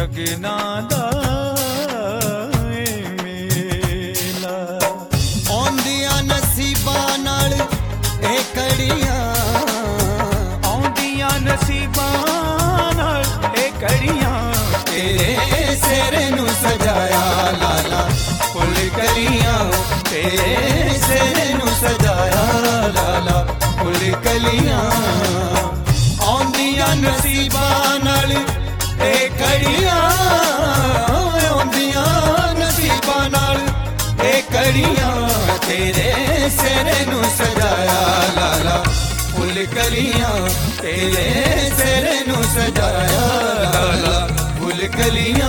ਸ਼ਗਨਾਂ ਦਾ ਮੇਲਾ। ਆਉਂਦੀਆਂ ਨਸੀਬਾਂ ਨਾਲ ਇਹ ਕੜੀਆਂ, ਆਉਂਦੀਆਂ ਨਸੀਬਾਂ ਨਾਲ ਇਹ ਕੜੀਆਂ, ਤੇਰੇ ਸਿਰ ਨੂੰ ਸਜਾਇਆ ਲਾਲਾ ਫੁੱਲ ਕਲੀਆਂ, ਤੇਰੇ ਸਿਰ ਨੂੰ ਸਜਾਇਆ ਲਾਲਾ ਫੁੱਲ ਕਲੀਆਂ। ਆਉਂਦੀਆਂ ਨਸੀਬਾਂ ਨਾਲ ਇਹ ਕੜੀਆਂ, ਆਉਂਦੀਆਂ ਨਸੀਬਾਂ ਨਾਲ ਇਹ ਕੜੀਆਂ, ਤੇਰੇ ਸਿਰ ਨੂੰ ਸਜਾਇਆ ਲਾਲਾ ਫੁੱਲ ਕਲੀਆਂ, ਤੇਰੇ ਸਿਰ ਨੂੰ ਸਜਾਇਆ ਲਾਲਾ ਫੁੱਲ ਕਲੀਆਂ।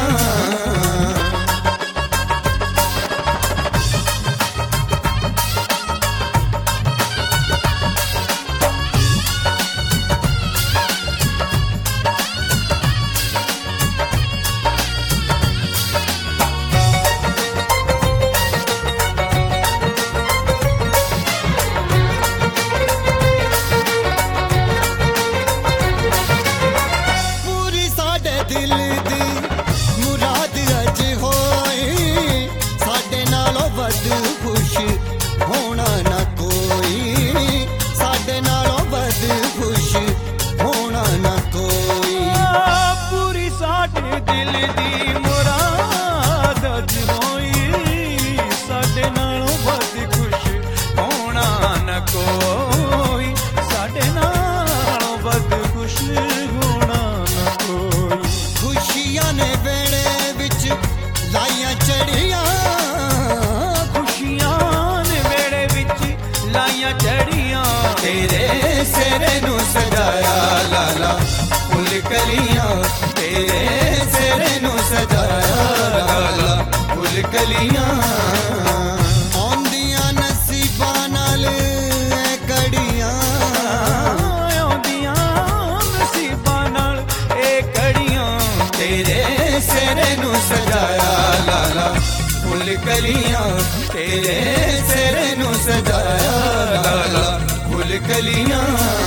दिल दी मुराद अज होई, साडे नालों वध खुश होना ना कोई, साडे नालों वध खुश होना ना कोई। पूरी साडे दिल दी मुराद अज होई, साडे नालों वध खुश होना ना कोई, साडे नालों वध खुश होना ना कोई। खुशियां ने वेड़े विच लाइयां चढ़ियां, खुशियां ने वेड़े विच लाइयां चढ़ियां, तेरे सिर नू सजाया लाला फुल कलियां, तेरे सिर नू सजाया लाला फुल कलियां। आंदियां नसीबां नाल कड़ियां, आंदियां नसीबां नाल ए कड़ियां, तेरे सिर नू सजाया लाला फुल कलियां, तेरे सिर नू सजाया लाला फुल कलियां।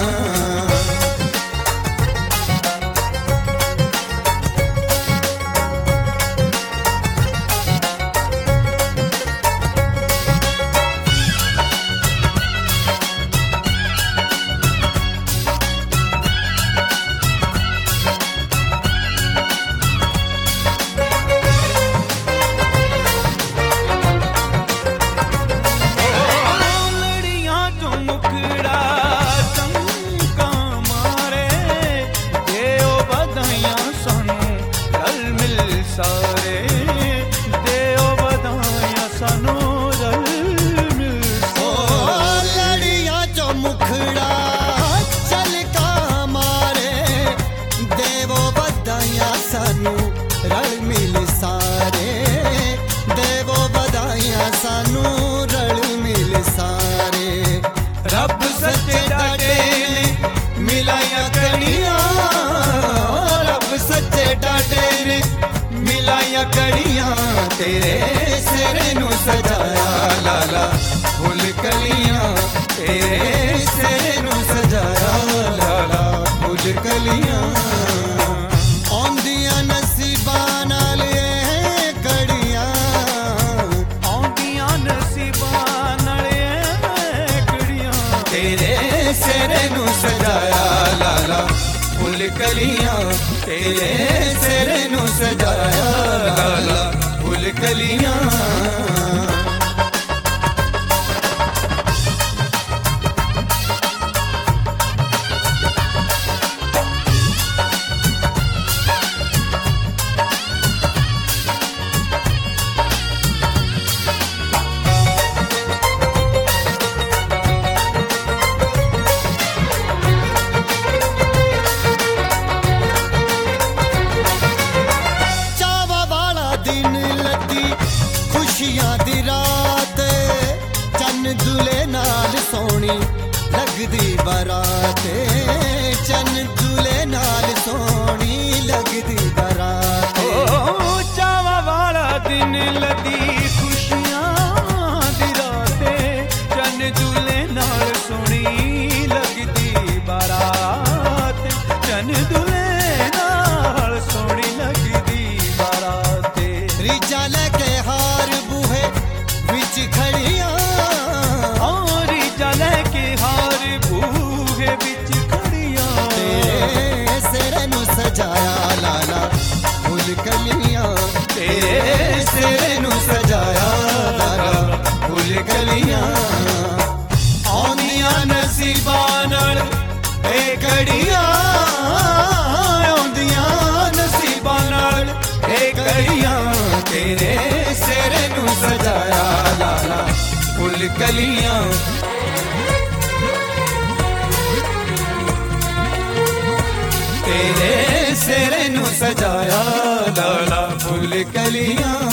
सारे देओ बधाइयां सानू रल मिल, लड़ियां चो मुखड़ा चलका मारे, देवो बधाइयां सानू रल मिल सारे, देवो बधाइयां सानू रल मिल सारे। रब सच्चे डाटे ने मिलाया कड़ियां, रब सच्चे डाटे ने मिलाया कड़ियां, तेरे सिर नू सजाया लाला फुल कलियां, तेरे सिर नू सजाया लाला फुल कलियां। आंदियां नसीबां नाल कड़ियां, आंदियां नसीबां नाल कड़ियां, तेरे सिर नू सजाया लाला फुल कलियां, तेरे सिर नू सजाया लाला फुल कलियां। खुशियां दी रात चन्न दूल्हे नाल सोनी लगदी बारात, चन्न दूल्हे नाल सोनी लगदी बारात। चावा वाला दिन लदी खुशियां दी रात, चन्न दूल्हे नाल सोनी लगदी बारात, चन्न दूल्हे नाल सोनी लगदी कड़ियां तेरे सिर नू सजाया लाला फुल कलियां तेरे सिर नू सजाया लाला फुल कलियां